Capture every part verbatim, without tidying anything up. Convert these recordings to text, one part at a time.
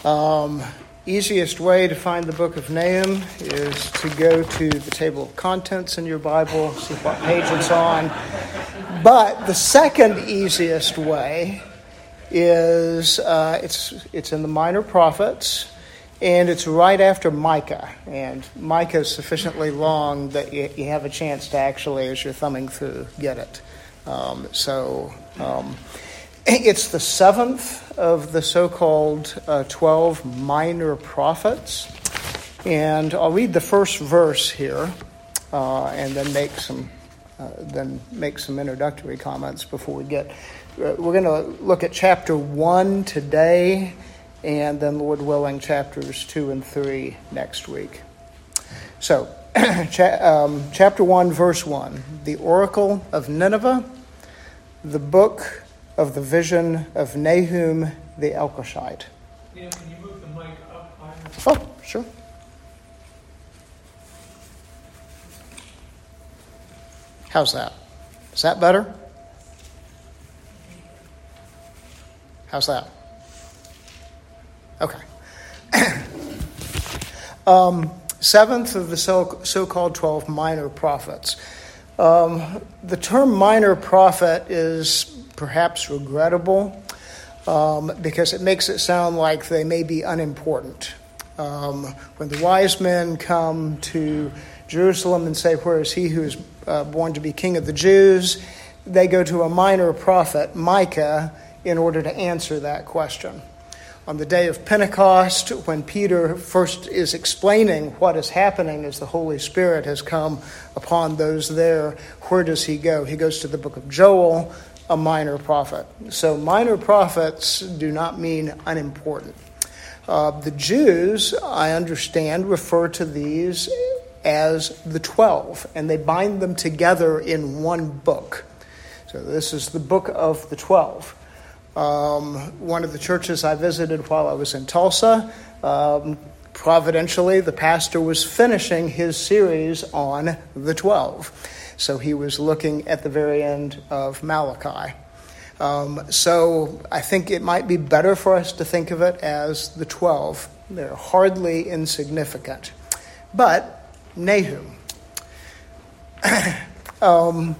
Um, easiest way to find the book of Nahum is to go to the table of contents in your Bible, see what page it's on. But the second easiest way is uh, it's it's in the Minor Prophets, and it's right after Micah. And Micah is sufficiently long that you, you have a chance to actually, as you're thumbing through, get it. Um, so um, it's the seventh of the so-called uh, twelve minor prophets. And I'll read the first verse here, uh, and then make some uh, then make some introductory comments before we get. Uh, we're going to look at chapter one today, and then, Lord willing, chapters two and three next week. So, cha- um, chapter one, verse one, the oracle of Nineveh, the book of the vision of Nahum the Elkoshite. Yeah, can you move the mic up higher? Oh, sure. How's that? Is that better? How's that? Okay. um, seventh of the so- so-called twelve minor prophets. Um, the term minor prophet is perhaps regrettable um, because it makes it sound like they may be unimportant. Um, when the wise men come to Jerusalem and say, "Where is he who is uh, born to be king of the Jews?" they go to a minor prophet, Micah, in order to answer that question. On the day of Pentecost, when Peter first is explaining what is happening as the Holy Spirit has come upon those there, where does he go? He goes to the book of Joel, a minor prophet. So minor prophets do not mean unimportant. Uh, the Jews, I understand, refer to these as the twelve, and they bind them together in one book. So this is the book of the twelve. Um, one of the churches I visited while I was in Tulsa, um, providentially, the pastor was finishing his series on the twelve. So he was looking at the very end of Malachi. Um, so I think it might be better for us to think of it as the twelve. They're hardly insignificant. But Nahum. um...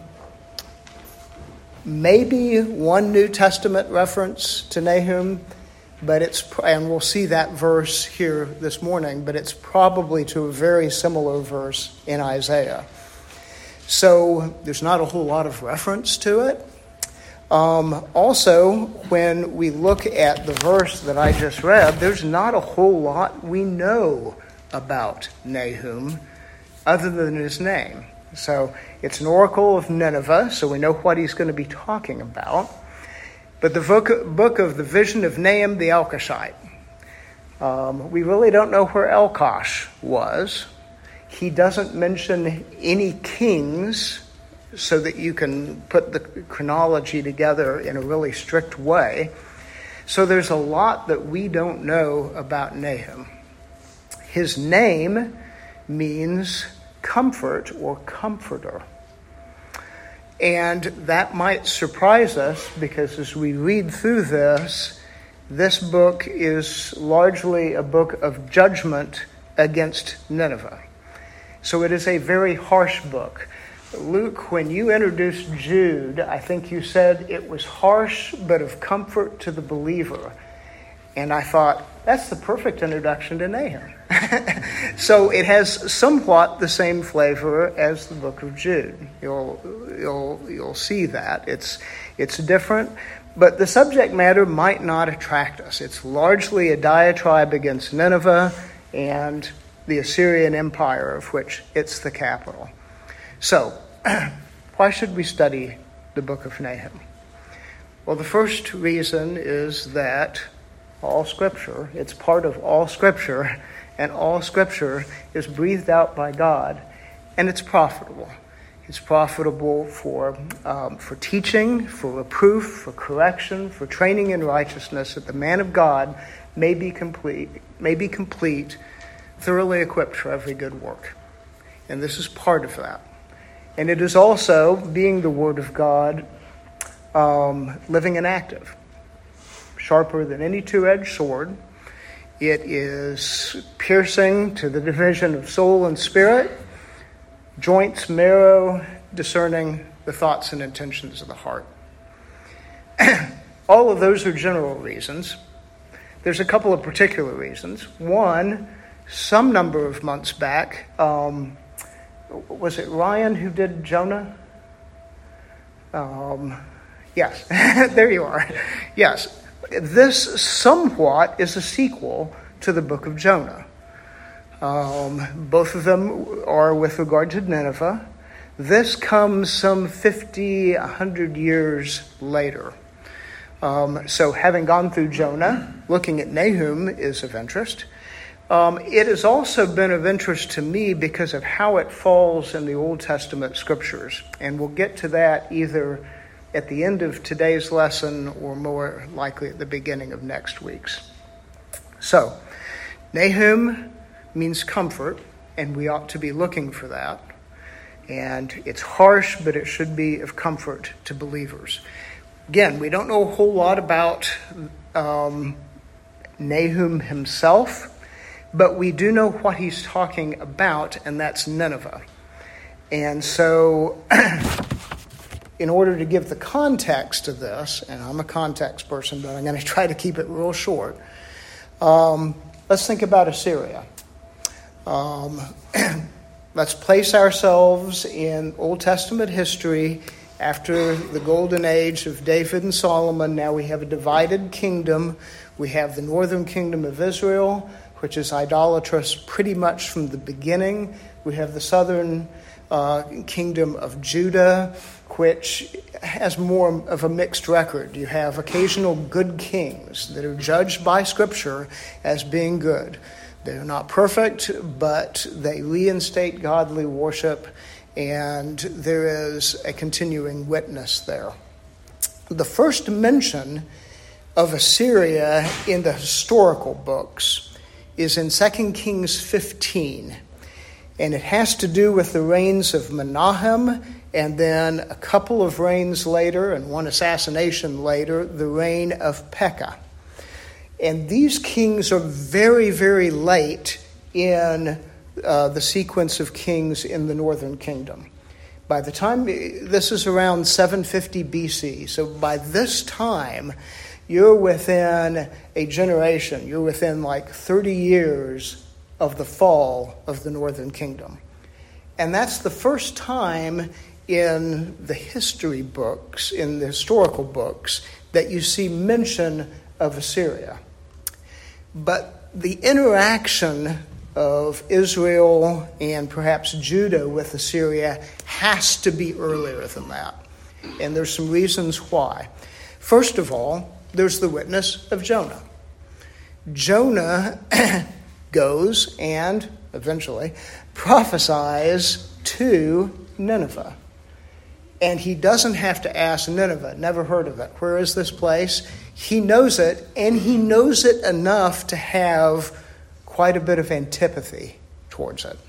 Maybe one New Testament reference to Nahum, but it's, and we'll see that verse here this morning, but it's probably to a very similar verse in Isaiah. So there's not a whole lot of reference to it. Um, also, when we look at the verse that I just read, there's not a whole lot we know about Nahum other than his name. So it's an oracle of Nineveh, so we know what he's going to be talking about. But the book, book of the vision of Nahum the Elkoshite, um, we really don't know where Elkosh was. He doesn't mention any kings so that you can put the chronology together in a really strict way. So there's a lot that we don't know about Nahum. His name means comfort or comforter. And that might surprise us because as we read through this, this book is largely a book of judgment against Nineveh. So it is a very harsh book. Luke, when you introduced Jude, I think you said it was harsh but of comfort to the believer. And I thought, that's the perfect introduction to Nahum. So it has somewhat the same flavor as the book of Jude. You'll you'll you'll see that. It's it's different, but the subject matter might not attract us. It's largely a diatribe against Nineveh and the Assyrian Empire, of which it's the capital. So, why should we study the book of Nahum? Well, the first reason is that all Scripture, it's part of all Scripture, and all Scripture is breathed out by God, and it's profitable. It's profitable for um, for teaching, for reproof, for correction, for training in righteousness, that the man of God may be complete, may be complete, thoroughly equipped for every good work. And this is part of that. And it is also, being the Word of God, um, living and active, sharper than any two-edged sword. It is piercing to the division of soul and spirit, joints, marrow, discerning the thoughts and intentions of the heart. All of those are general reasons. There's a couple of particular reasons. One, some number of months back, um, was it Ryan who did Jonah? Um, yes, there you are. Yes, this somewhat is a sequel to the book of Jonah. Um, both of them are with regard to Nineveh. This comes some fifty, one hundred years later. Um, so having gone through Jonah, looking at Nahum is of interest. Um, it has also been of interest to me because of how it falls in the Old Testament scriptures. And we'll get to that either at the end of today's lesson or more likely at the beginning of next week's. So, Nahum means comfort, and we ought to be looking for that. And it's harsh, but it should be of comfort to believers. Again, we don't know a whole lot about um, Nahum himself, but we do know what he's talking about, and that's Nineveh. And so, in order to give the context to this, and I'm a context person, but I'm going to try to keep it real short, um, let's think about Assyria. Um, let's place ourselves in Old Testament history. After the golden age of David and Solomon, now we have a divided kingdom. We have the northern kingdom of Israel, which is idolatrous pretty much from the beginning. We have the southern uh, kingdom of Judah, which has more of a mixed record. You have occasional good kings that are judged by Scripture as being good. They're not perfect, but they reinstate godly worship, and there is a continuing witness there. The first mention of Assyria in the historical books is in Second Kings fifteen, and it has to do with the reigns of Menahem, and then a couple of reigns later, and one assassination later, the reign of Pekah. And these kings are very, very late in uh, the sequence of kings in the northern kingdom. By the time, this is around seven fifty B C, so by this time, you're within a generation, you're within like thirty years of the fall of the northern kingdom. And that's the first time in the history books, in the historical books, that you see mention of Assyria. But the interaction of Israel and perhaps Judah with Assyria has to be earlier than that. And there's some reasons why. First of all, there's the witness of Jonah. Jonah goes and eventually prophesies to Nineveh. And he doesn't have to ask Nineveh, never heard of it. Where is this place? He knows it, and he knows it enough to have quite a bit of antipathy towards it.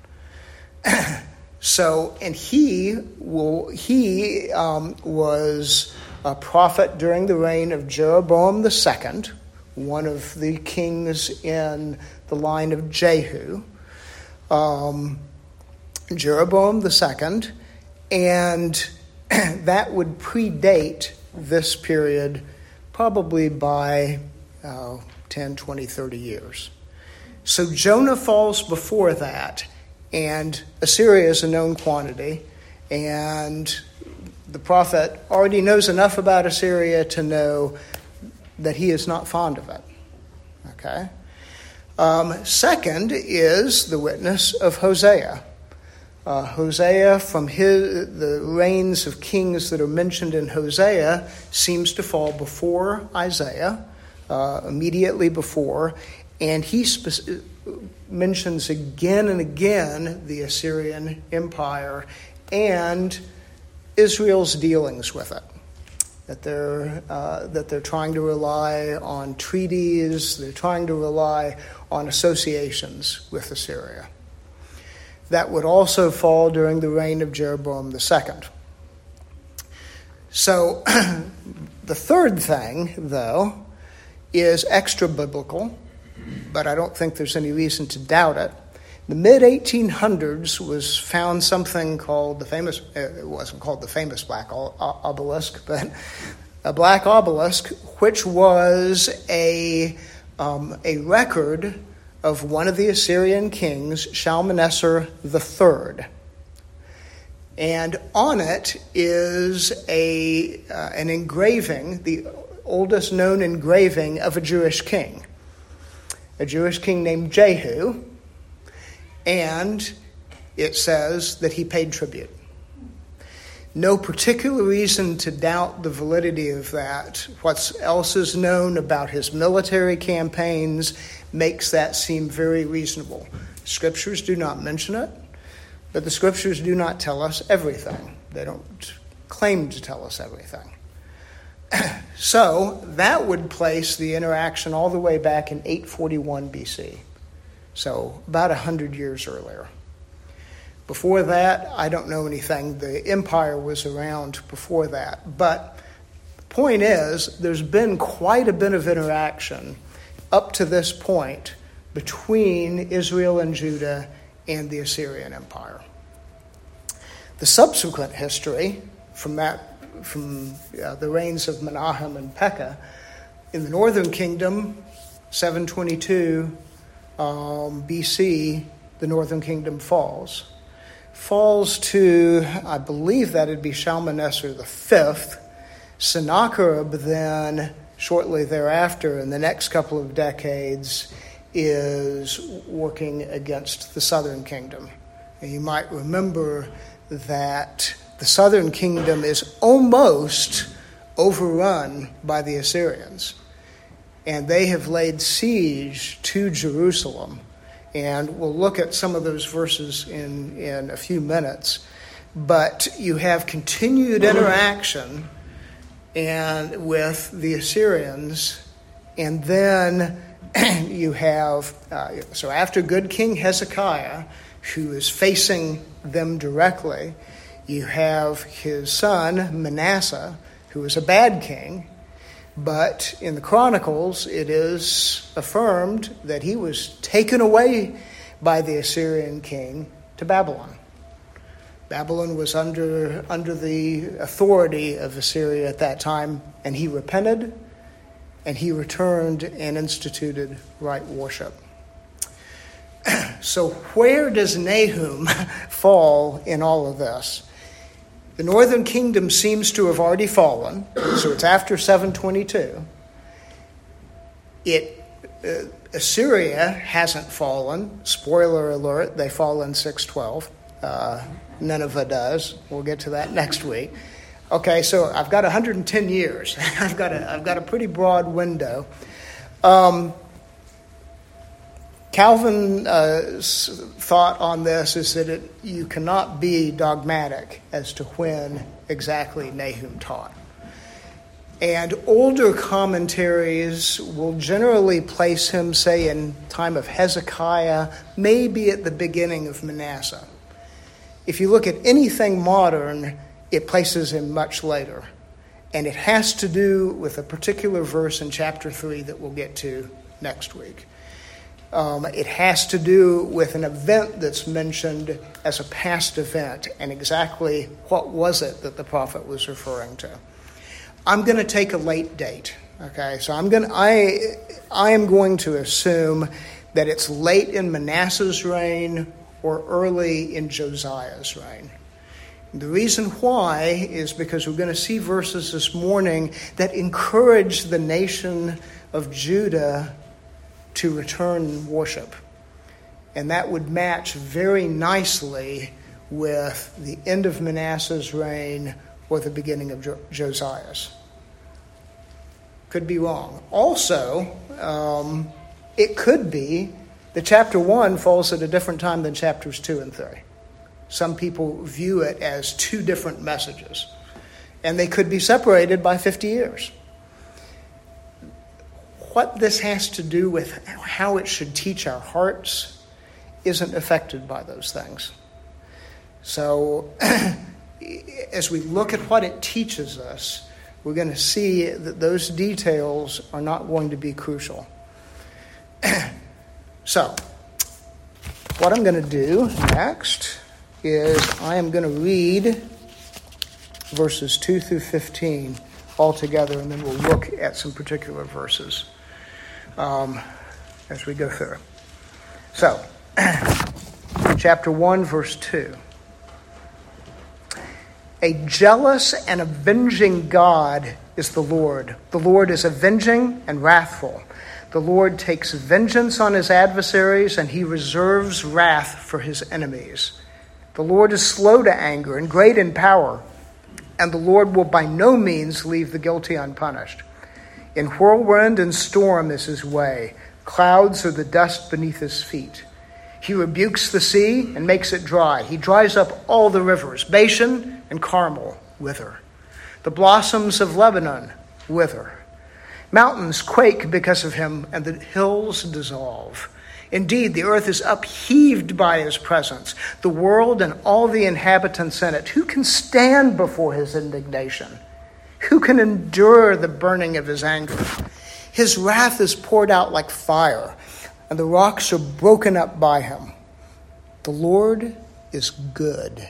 So, and he will, he um, was a prophet during the reign of Jeroboam the Second, one of the kings in the line of Jehu. Um, Jeroboam the Second, and that would predate this period probably by uh, ten, twenty, thirty years. So Jonah falls before that, and Assyria is a known quantity, and the prophet already knows enough about Assyria to know that he is not fond of it. Okay? Um, second is the witness of Hosea. Uh, Hosea, from his, the reigns of kings that are mentioned in Hosea, seems to fall before Isaiah, uh, immediately before, and he spe- mentions again and again the Assyrian Empire and Israel's dealings with it. That they're uh, that they're trying to rely on treaties, they're trying to rely on associations with Assyria. That would also fall during the reign of Jeroboam the Second. So the third thing, though, is extra-biblical, but I don't think there's any reason to doubt it. In the mid eighteen hundreds was found something called the famous, it wasn't called the famous black obelisk, but a black obelisk, which was a, um, a record of one of the Assyrian kings, Shalmaneser the Third. And on it is a uh, an engraving, the oldest known engraving of a Jewish king, a Jewish king named Jehu, and it says that he paid tribute. No particular reason to doubt the validity of that. What else is known about his military campaigns makes that seem very reasonable. Scriptures do not mention it, but the scriptures do not tell us everything. They don't claim to tell us everything. So that would place the interaction all the way back in eight forty-one B C. So about one hundred years earlier. Before that, I don't know anything. The empire was around before that. But the point is, there's been quite a bit of interaction up to this point between Israel and Judah and the Assyrian Empire. The subsequent history from that, from uh, the reigns of Menahem and Pekah, in the northern kingdom, seven twenty-two um, B C, the northern kingdom falls. Falls to, I believe that'd be Shalmaneser the Fifth. Sennacherib then, shortly thereafter, in the next couple of decades, is working against the southern kingdom. And you might remember that the southern kingdom is almost overrun by the Assyrians. And they have laid siege to Jerusalem. And we'll look at some of those verses in, in a few minutes. But you have continued interaction and with the Assyrians. And then you have, uh, so after good King Hezekiah, who is facing them directly, you have his son Manasseh, who is a bad king. But in the Chronicles, it is affirmed that he was taken away by the Assyrian king to Babylon. Babylon was under, under the authority of Assyria at that time, and he repented, and he returned and instituted right worship. So where does Nahum fall in all of this? The northern kingdom seems to have already fallen, so it's after seven twenty-two. It uh, Assyria hasn't fallen. Spoiler alert, they fall in six twelve. Uh, Nineveh does. We'll get to that next week. Okay, so I've got one hundred ten years. I've got a I've got a pretty broad window. Um, Calvin's thought on this is that it, you cannot be dogmatic as to when exactly Nahum taught. And older commentaries will generally place him, say, in time of Hezekiah, maybe at the beginning of Manasseh. If you look at anything modern, it places him much later. And it has to do with a particular verse in chapter three that we'll get to next week. Um, it has to do with an event that's mentioned as a past event, and exactly what was it that the prophet was referring to. I'm going to take a late date. Okay, so I'm going. I I am going to assume that it's late in Manasseh's reign or early in Josiah's reign. The reason why is because we're going to see verses this morning that encourage the nation of Judah to return worship. And that would match very nicely with the end of Manasseh's reign or the beginning of jo- Josiah's. Could be wrong. Also, um, it could be that chapter one falls at a different time than chapters two and three. Some people view it as two different messages. And they could be separated by fifty years. What this has to do with how it should teach our hearts isn't affected by those things. So as we look at what it teaches us, we're going to see that those details are not going to be crucial. So, what I'm going to do next is I am going to read verses two through fifteen all together, and then we'll look at some particular verses um, as we go through. So, chapter one, verse two. A jealous and avenging God is the Lord. The Lord is avenging and wrathful. The Lord takes vengeance on his adversaries, and he reserves wrath for his enemies. The Lord is slow to anger and great in power, and the Lord will by no means leave the guilty unpunished. In whirlwind and storm is his way. Clouds are the dust beneath his feet. He rebukes the sea and makes it dry. He dries up all the rivers. Bashan and Carmel wither. The blossoms of Lebanon wither. Mountains quake because of him, and the hills dissolve. Indeed, the earth is upheaved by his presence, the world and all the inhabitants in it. Who can stand before his indignation? Who can endure the burning of his anger? His wrath is poured out like fire, and the rocks are broken up by him. The Lord is good,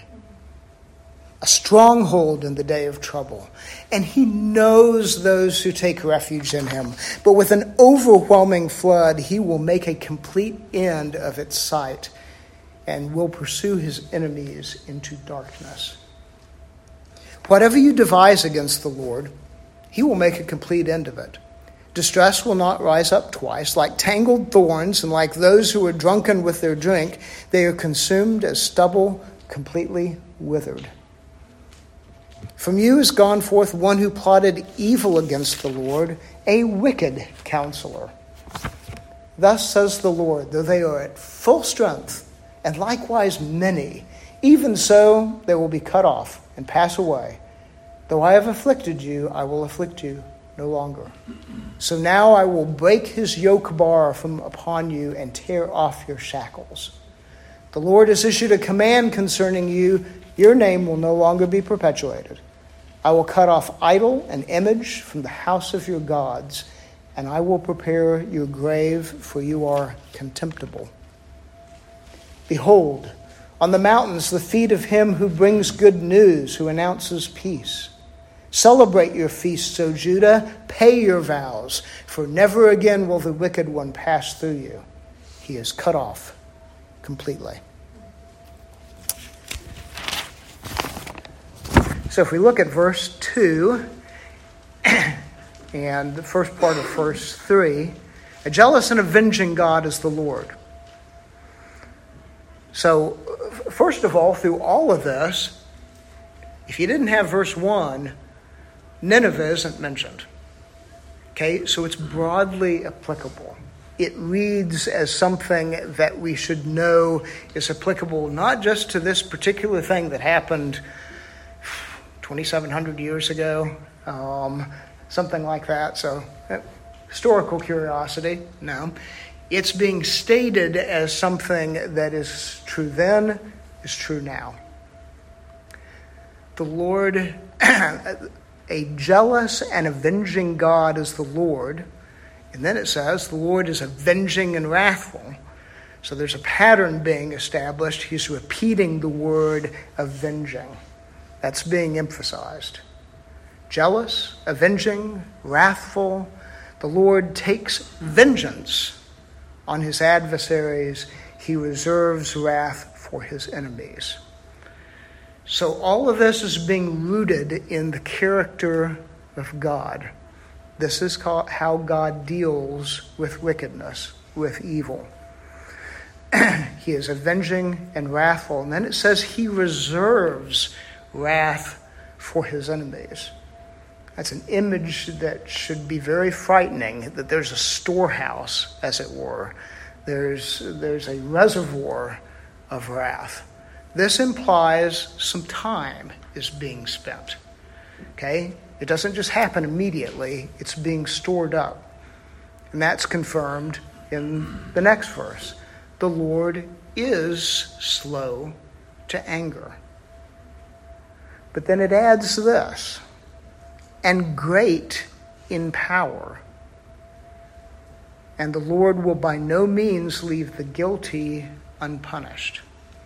a stronghold in the day of trouble, and he knows those who take refuge in him. But with an overwhelming flood, he will make a complete end of its sight and will pursue his enemies into darkness. Whatever you devise against the Lord, he will make a complete end of it. Distress will not rise up twice. Like tangled thorns and like those who are drunken with their drink, they are consumed as stubble, completely withered. From you is gone forth one who plotted evil against the Lord, a wicked counselor. Thus says the Lord, though they are at full strength, and likewise many, even so they will be cut off and pass away. Though I have afflicted you, I will afflict you no longer. So now I will break his yoke bar from upon you and tear off your shackles. The Lord has issued a command concerning you. Your name will no longer be perpetuated. I will cut off idol and image from the house of your gods, and I will prepare your grave, for you are contemptible. Behold, on the mountains the feet of him who brings good news, who announces peace. Celebrate your feasts, O Judah, pay your vows, for never again will the wicked one pass through you. He is cut off completely. So if we look at verse two and the first part of verse three, a jealous and avenging God is the Lord. So first of all, through all of this, if you didn't have verse one, Nineveh isn't mentioned. Okay, so it's broadly applicable. It reads as something that we should know is applicable not just to this particular thing that happened twenty-seven hundred years ago, um, something like that. So, uh, historical curiosity, no. It's being stated as something that is true then, is true now. The Lord, a jealous and avenging God is the Lord. And then it says the Lord is avenging and wrathful. So there's a pattern being established. He's repeating the word avenging. That's being emphasized. Jealous, avenging, wrathful. The Lord takes vengeance on his adversaries. He reserves wrath for his enemies. So all of this is being rooted in the character of God. This is how God deals with wickedness, with evil. He is avenging and wrathful. And then it says he reserves wrath for his enemies. That's an image that should be very frightening, that there's a storehouse, as it were. There's, there's a reservoir of wrath. This implies some time is being spent. Okay? It doesn't just happen immediately. It's being stored up. And that's confirmed in the next verse. The Lord is slow to anger. But then it adds this, and great in power. and the Lord will by no means leave the guilty unpunished.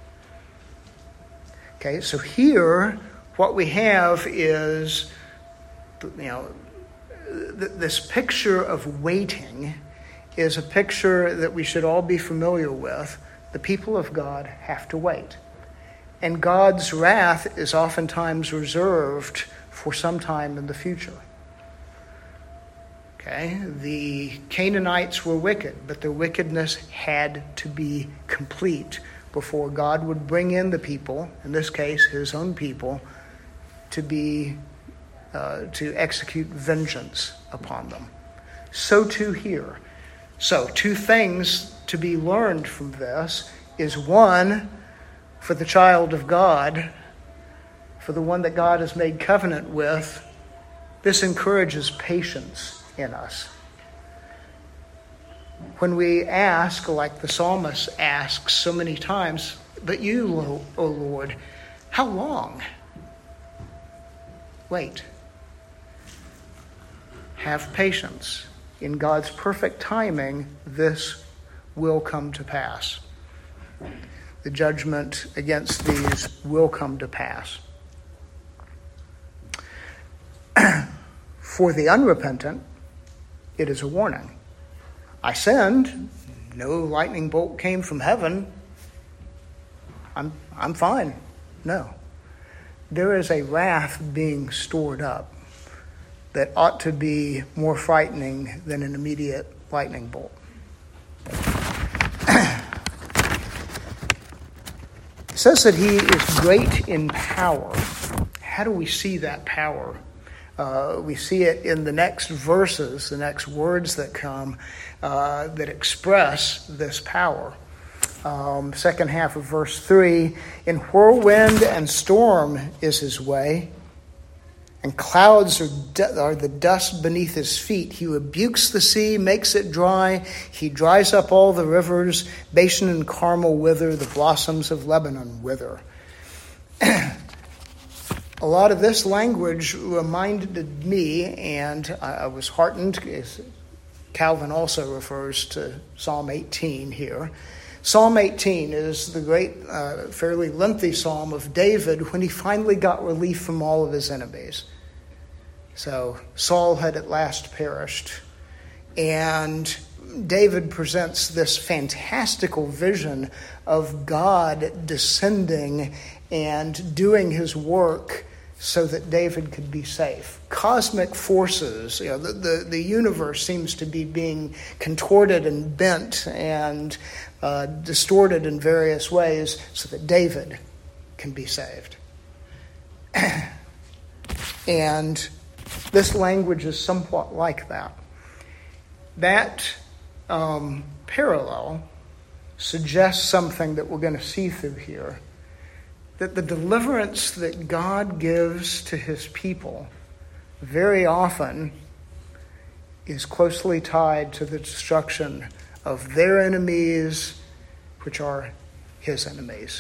Okay, so here what we have is, you know, th- this picture of waiting is a picture that we should all be familiar with. The people of God have to wait. And God's wrath is oftentimes reserved for some time in the future. Okay, the Canaanites were wicked, but their wickedness had to be complete before God would bring in the people, in this case, his own people, to be uh, to execute vengeance upon them. So too here. So two things to be learned from this is, one, for the child of God, for the one that God has made covenant with, this encourages patience in us. When we ask, like the psalmist asks so many times, but you, O Lord, how long? Wait. Have patience. In God's perfect timing, this will come to pass. The judgment against these will come to pass. For the unrepentant, it is a warning. I sinned. No lightning bolt came from heaven. I'm I'm fine. No. There is a wrath being stored up that ought to be more frightening than an immediate lightning bolt. It says that he is great in power. How do we see that power? Uh, we see it in the next verses, the next words that come uh, that express this power. Um, second half of verse three, in whirlwind and storm is his way, and clouds are, du- are the dust beneath his feet. He rebukes the sea, makes it dry. He dries up all the rivers. Bashan and Carmel wither, the blossoms of Lebanon wither. A lot of this language reminded me, and I was heartened. Calvin also refers to Psalm eighteen here. Psalm eighteen is the great, uh, fairly lengthy psalm of David when he finally got relief from all of his enemies. So Saul had at last perished, and David presents this fantastical vision of God descending and doing his work so that David could be safe. Cosmic forces, you know, the, the, the universe seems to be being contorted and bent and uh, distorted in various ways so that David can be saved. And this language is somewhat like that. That um, parallel suggests something that we're going to see through here. That the deliverance that God gives to his people very often is closely tied to the destruction of their enemies, which are his enemies.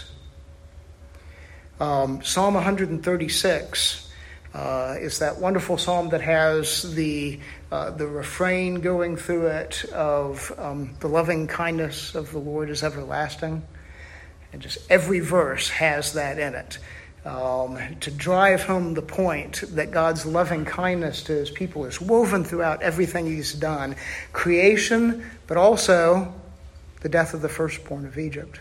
Um, Psalm one thirty-six uh, is that wonderful psalm that has the uh, the refrain going through it of um, the loving kindness of the Lord is everlasting. And just every verse has that in it, um, to drive home the point that God's loving kindness to his people is woven throughout everything he's done. Creation, but also the death of the firstborn of Egypt.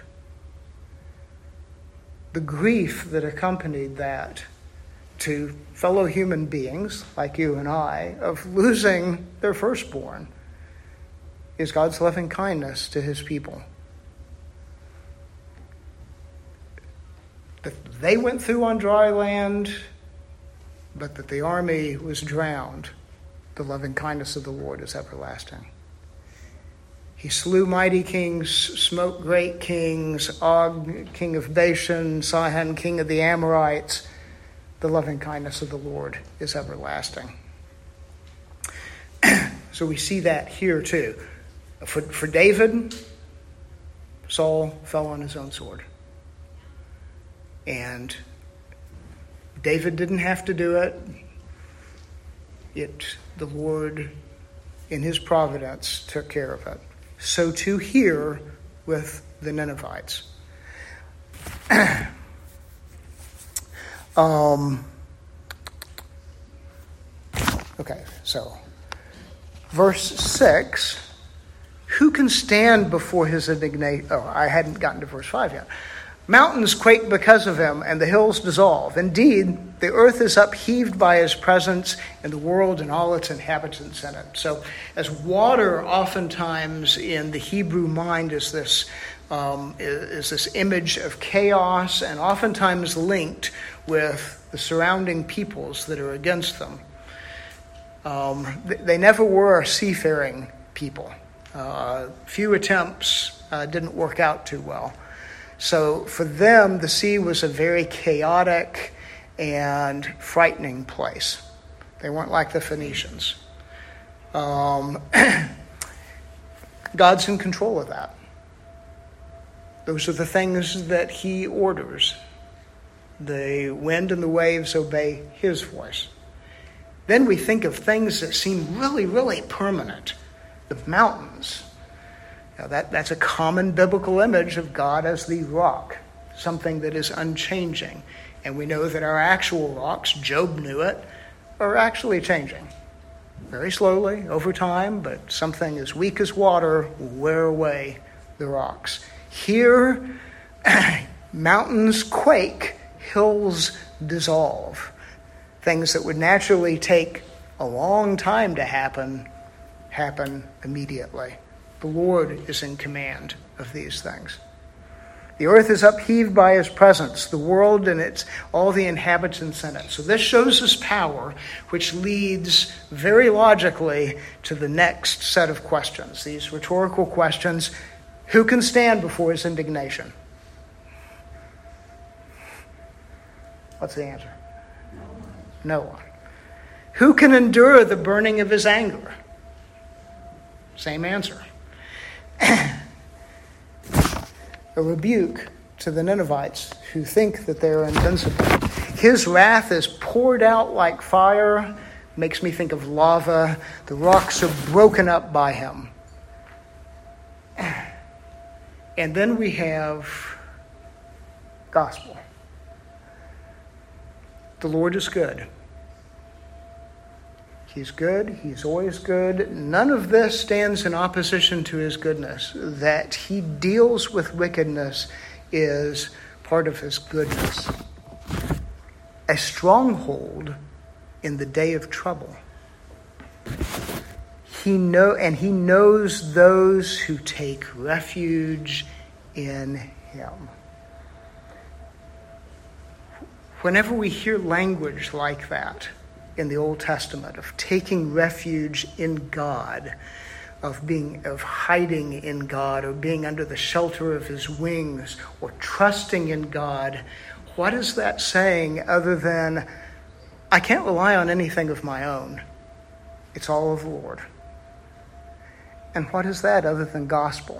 The grief that accompanied that to fellow human beings like you and I of losing their firstborn is God's loving kindness to his people. That they went through on dry land, but that the army was drowned. The loving kindness of the Lord is everlasting. He slew mighty kings, smote great kings, Og, king of Bashan, Sihon, king of the Amorites. The loving kindness of the Lord is everlasting. So we see that here too. For, for David, Saul fell on his own sword. And David didn't have to do it. It, the Lord in his providence, took care of it. So too here with the Ninevites. um, okay, so verse six, who can stand before his indignation? Oh, I hadn't gotten to verse five yet. Mountains quake because of him, and the hills dissolve. Indeed, the earth is upheaved by his presence, and the world and all its inhabitants in it. So, as water oftentimes in the Hebrew mind is this um, is this image of chaos, and oftentimes linked with the surrounding peoples that are against them. Um, they never were a seafaring people. Uh, few attempts uh, didn't work out too well. So for them, the sea was a very chaotic and frightening place. They weren't like the Phoenicians. Um, God's in control of that. Those are the things that he orders. The wind and the waves obey his voice. Then we think of things that seem really, really permanent. The mountains. Now that, that's a common biblical image of God as the rock, something that is unchanging. And we know that our actual rocks, Job knew it, are actually changing. Very slowly, over time, but something as weak as water will wear away the rocks. Here, mountains quake, hills dissolve. Things that would naturally take a long time to happen, happen immediately. The Lord is in command of these things. The earth is upheaved by his presence, the world and its all the inhabitants in it. So this shows his power, which leads very logically to the next set of questions. These rhetorical questions. Who can stand before his indignation? What's the answer? No one. Who can endure the burning of his anger? Same answer. A rebuke to the Ninevites who think that they're invincible. His wrath is poured out like fire, makes me think of lava. The rocks are broken up by him. And then we have gospel. The Lord is good. He's good. He's always good. None of this stands in opposition to his goodness. That he deals with wickedness is part of his goodness. A stronghold in the day of trouble. He know, and he knows those who take refuge in him. Whenever we hear language like that in the Old Testament, of taking refuge in God, of being of hiding in God, or being under the shelter of his wings, or trusting in God, what is that saying other than, I can't rely on anything of my own. It's all of the Lord. And what is that other than gospel?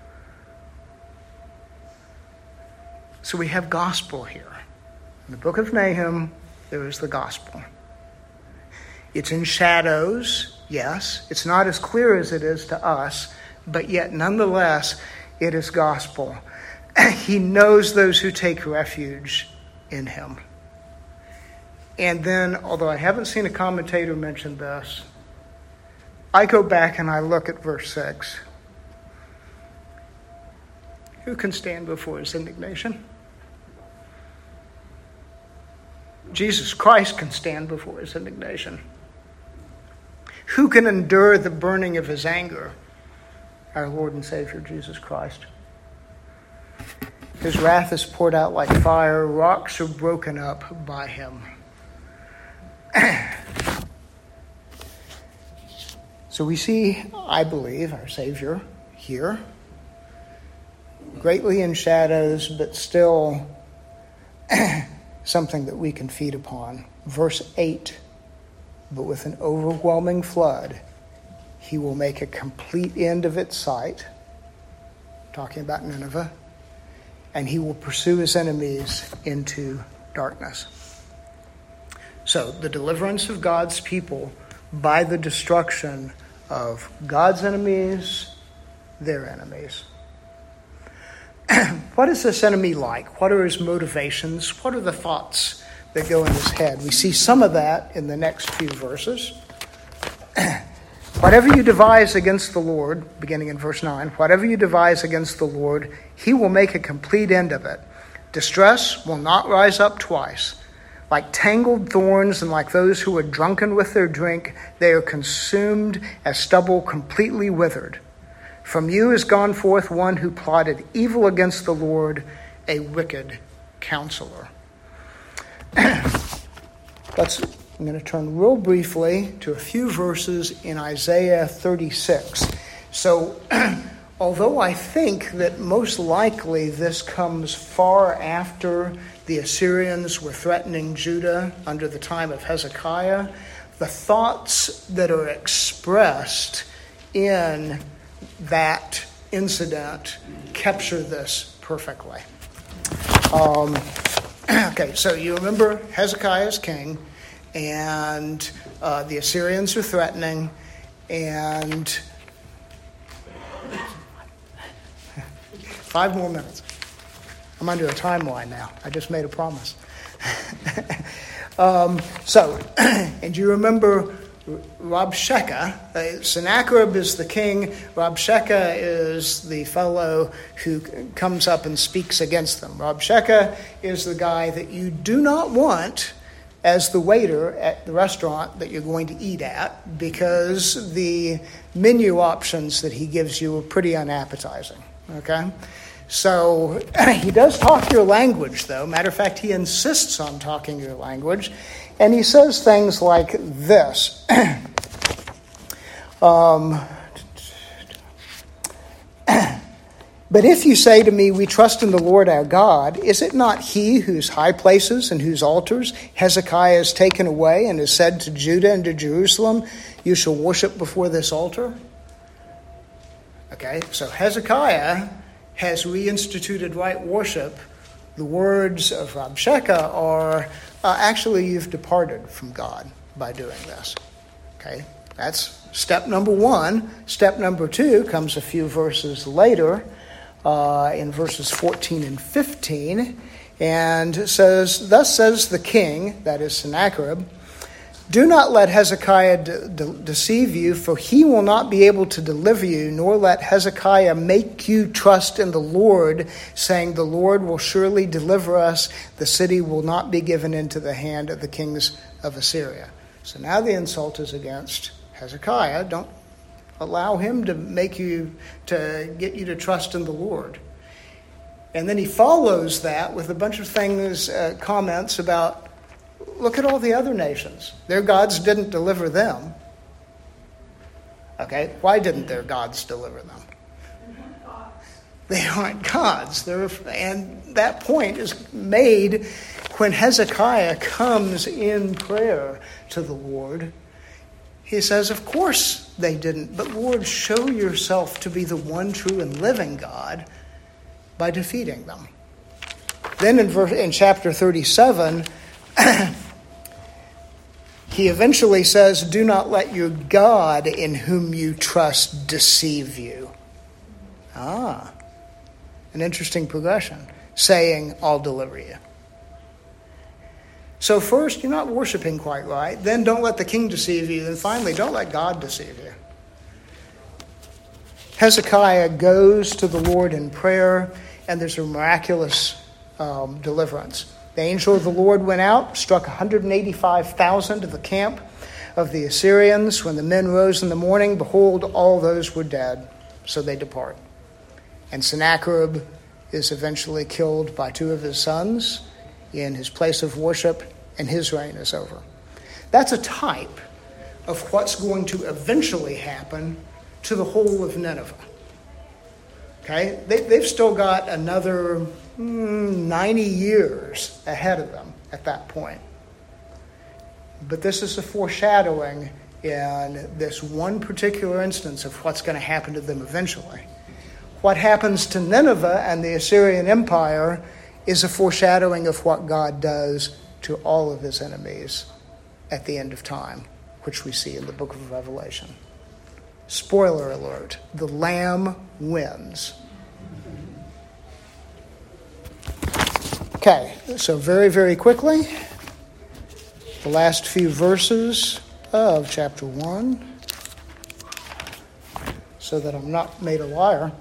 So we have gospel here. In the book of Nahum, there is the gospel. It's in shadows, yes. It's not as clear as it is to us, but yet nonetheless, it is gospel. He knows those who take refuge in him. And then, although I haven't seen a commentator mention this, I go back and I look at verse six. Who can stand before his indignation? Jesus Christ can stand before his indignation. Who can endure the burning of his anger? Our Lord and Savior, Jesus Christ. His wrath is poured out like fire. Rocks are broken up by him. So we see, I believe, our Savior here, greatly in shadows, but still something that we can feed upon. Verse eight, but with an overwhelming flood, he will make a complete end of its sight, talking about Nineveh, and he will pursue his enemies into darkness. So the deliverance of God's people by the destruction of God's enemies, their enemies. What is this enemy like? What are his motivations? What are the thoughts that go in his head? We see some of that in the next few verses. Whatever you devise against the Lord, beginning in verse nine, whatever you devise against the Lord, he will make a complete end of it. Distress will not rise up twice. Like tangled thorns and like those who are drunken with their drink, they are consumed as stubble completely withered. From you is gone forth one who plotted evil against the Lord, a wicked counselor. Let's, I'm going to turn real briefly to a few verses in Isaiah thirty-six. So, although I think that most likely this comes far after the Assyrians were threatening Judah under the time of Hezekiah, the thoughts that are expressed in that incident capture this perfectly. Um, okay, so you remember Hezekiah is king, and uh, the Assyrians are threatening, and five more minutes. I'm under a timeline now. I just made a promise. um, so, and you remember Rabshakeh. Uh, Sennacherib is the king. Rabshakeh is the fellow who comes up and speaks against them. Rabshakeh is the guy that you do not want as the waiter at the restaurant that you're going to eat at, because the menu options that he gives you are pretty unappetizing. Okay? So he does talk your language, though. Matter of fact, he insists on talking your language. And he says things like this. um, But if you say to me, we trust in the Lord our God, is it not he whose high places and whose altars Hezekiah has taken away and has said to Judah and to Jerusalem, you shall worship before this altar? Okay, so Hezekiah has reinstituted right worship. The words of Rabshakeh are, uh, actually, you've departed from God by doing this. Okay, that's step number one. Step number two comes a few verses later, uh, in verses fourteen and fifteen, and says, thus says the king, that is Sennacherib, do not let Hezekiah de- de- deceive you, for he will not be able to deliver you, nor let Hezekiah make you trust in the Lord, saying, the Lord will surely deliver us. The city will not be given into the hand of the kings of Assyria. So now the insult is against Hezekiah. Don't allow him to make you, to get you to trust in the Lord. And then he follows that with a bunch of things, uh, comments about, look at all the other nations. Their gods didn't deliver them. Okay, why didn't their gods deliver them? They aren't gods. They're, and that point is made when Hezekiah comes in prayer to the Lord. He says, of course they didn't, but Lord, show yourself to be the one true and living God by defeating them. Then in, verse, in chapter thirty-seven, he eventually says, do not let your God in whom you trust deceive you. Ah, an interesting progression, saying, I'll deliver you. So first, you're not worshiping quite right. Then don't let the king deceive you. Then finally, don't let God deceive you. Hezekiah goes to the Lord in prayer, and there's a miraculous um, deliverance. The angel of the Lord went out, struck one hundred eighty-five thousand of the camp of the Assyrians. When the men rose in the morning, behold, all those were dead. So they depart. And Sennacherib is eventually killed by two of his sons in his place of worship, and his reign is over. That's a type of what's going to eventually happen to the whole of Nineveh. Okay? They, they've still got another mm, ninety years ahead of them at that point. But this is a foreshadowing in this one particular instance of what's going to happen to them eventually. What happens to Nineveh and the Assyrian Empire is a foreshadowing of what God does to all of his enemies at the end of time, which we see in the book of Revelation. Spoiler alert, the Lamb wins. Okay, so very, very quickly, the last few verses of chapter one, so that I'm not made a liar.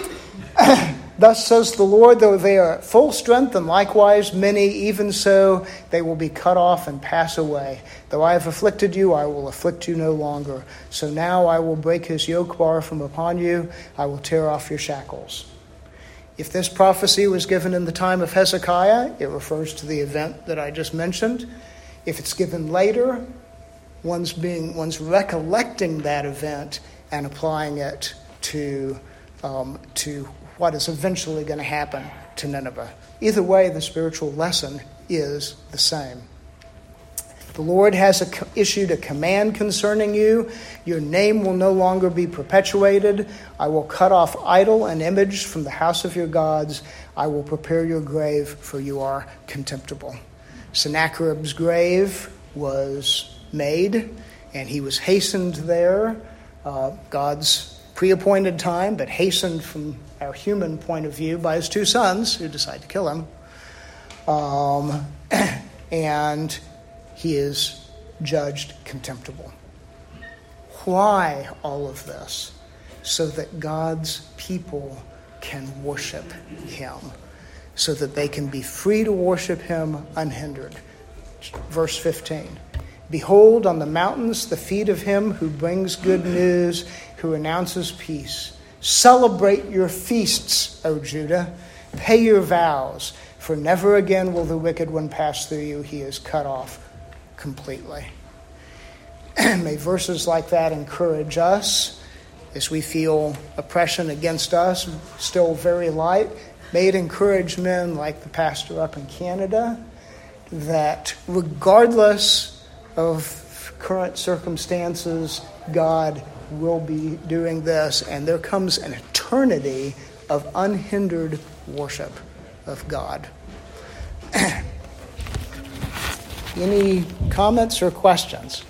Thus says the Lord, though they are at full strength, and likewise many, even so they will be cut off and pass away. Though I have afflicted you, I will afflict you no longer. So now I will break his yoke bar from upon you. I will tear off your shackles. If this prophecy was given in the time of Hezekiah, it refers to the event that I just mentioned. If it's given later, one's being one's recollecting that event and applying it to um, to what is eventually going to happen to Nineveh. Either way, the spiritual lesson is the same. The Lord has a, issued a command concerning you. Your name will no longer be perpetuated. I will cut off idol and image from the house of your gods. I will prepare your grave, for you are contemptible. Sennacherib's grave was made, and he was hastened there. Uh, God's pre-appointed time, but hastened from our human point of view by his two sons who decide to kill him. Um, and he is judged contemptible. Why all of this? So that God's people can worship him, so that they can be free to worship him unhindered. Verse fifteen. Behold, on the mountains the feet of him who brings good news, who announces peace. Celebrate your feasts, O Judah. Pay your vows, for never again will the wicked one pass through you. He is cut off completely. May verses like that encourage us as we feel oppression against us still very light. May it encourage men like the pastor up in Canada that regardless of current circumstances, God will be doing this, and there comes an eternity of unhindered worship of God. Any comments or questions?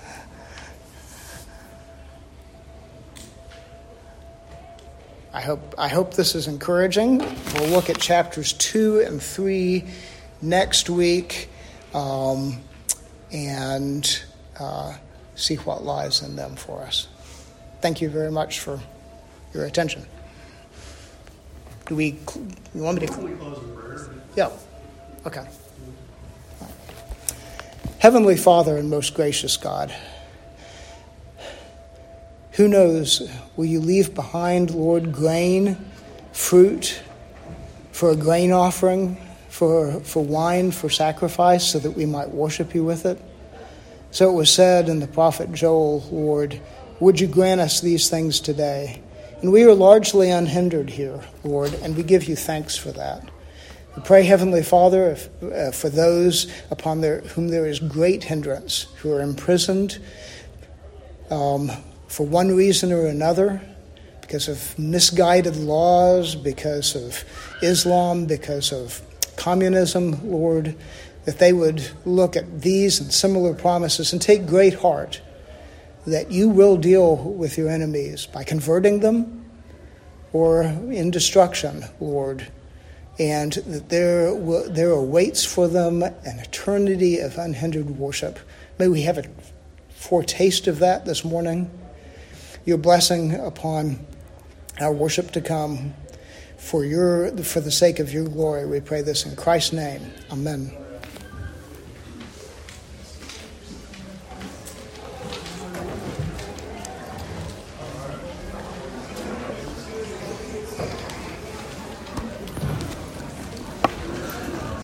I hope I hope this is encouraging. We'll look at chapters two and three next week. Um, and uh, see what lies in them for us. Thank you very much for your attention. Do we, you want me to? We close in prayer. Yeah. Okay. Heavenly Father and most gracious God, who knows, will you leave behind, Lord, grain, fruit for a grain offering, for for wine, for sacrifice, so that we might worship you with it? So it was said in the prophet Joel, Lord, would you grant us these things today? And we are largely unhindered here, Lord, and we give you thanks for that. We pray, Heavenly Father, if, uh, for those upon their, whom there is great hindrance, who are imprisoned um, for one reason or another, because of misguided laws, because of Islam, because of communism, Lord, that they would look at these and similar promises and take great heart that you will deal with your enemies by converting them or in destruction, Lord, and that there will, there awaits for them an eternity of unhindered worship. May we have a foretaste of that this morning. Your blessing upon our worship to come. For your, for the sake of your glory, we pray this in Christ's name. Amen.